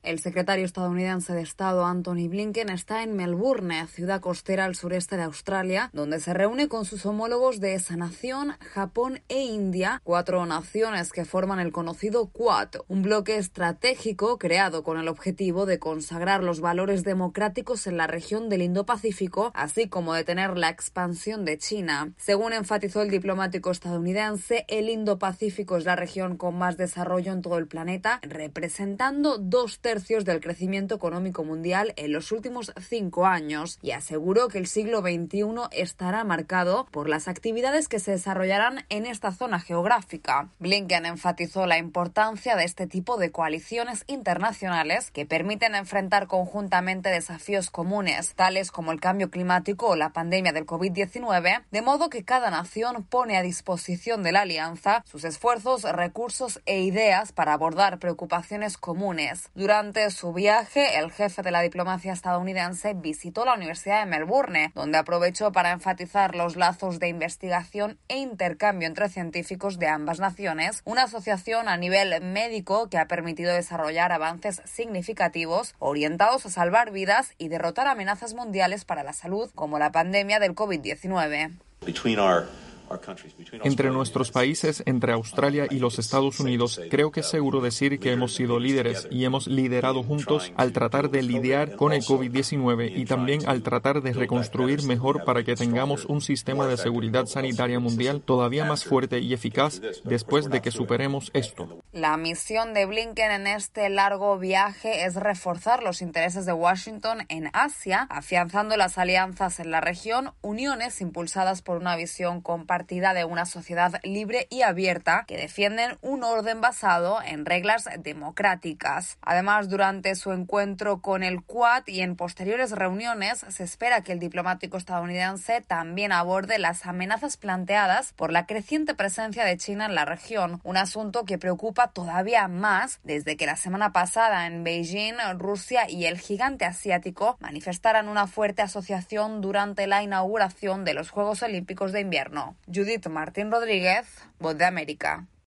El secretario estadounidense de Estado Antony Blinken está en Melbourne, ciudad costera al sureste de Australia, donde se reúne con sus homólogos de esa nación, Japón e India, 4 naciones que forman el conocido Quad, un bloque estratégico creado con el objetivo de consagrar los valores democráticos en la región del Indo-Pacífico, así como detener la expansión de China. Según enfatizó el diplomático estadounidense, el Indo-Pacífico es la región con más desarrollo en todo el planeta, representando 2/3 del crecimiento económico mundial en los últimos 5 años, y aseguró que el siglo XXI estará marcado por las actividades que se desarrollarán en esta zona geográfica. Blinken enfatizó la importancia de este tipo de coaliciones internacionales que permiten enfrentar conjuntamente desafíos comunes, tales como el cambio climático o la pandemia del COVID-19, de modo que cada nación pone a disposición de la alianza sus esfuerzos, recursos e ideas para abordar preocupaciones comunes. Durante su viaje, el jefe de la diplomacia estadounidense visitó la Universidad de Melbourne, donde aprovechó para enfatizar los lazos de investigación e intercambio entre científicos de ambas naciones, una asociación a nivel médico que ha permitido desarrollar avances significativos orientados a salvar vidas y derrotar amenazas mundiales para la salud, como la pandemia del COVID-19. Entre nuestros países, entre Australia y los Estados Unidos, creo que es seguro decir que hemos sido líderes y hemos liderado juntos al tratar de lidiar con el COVID-19 y también al tratar de reconstruir mejor para que tengamos un sistema de seguridad sanitaria mundial todavía más fuerte y eficaz después de que superemos esto. La misión de Blinken en este largo viaje es reforzar los intereses de Washington en Asia, afianzando las alianzas en la región, uniones impulsadas por una visión compartida de una sociedad libre y abierta que defienden un orden basado en reglas democráticas. Además, durante su encuentro con el Quad y en posteriores reuniones, se espera que el diplomático estadounidense también aborde las amenazas planteadas por la creciente presencia de China en la región, un asunto que preocupa todavía más desde que la semana pasada en Beijing, Rusia y el gigante asiático manifestaran una fuerte asociación durante la inauguración de los Juegos Olímpicos de Invierno. Judith Martín Rodríguez, Voz de América.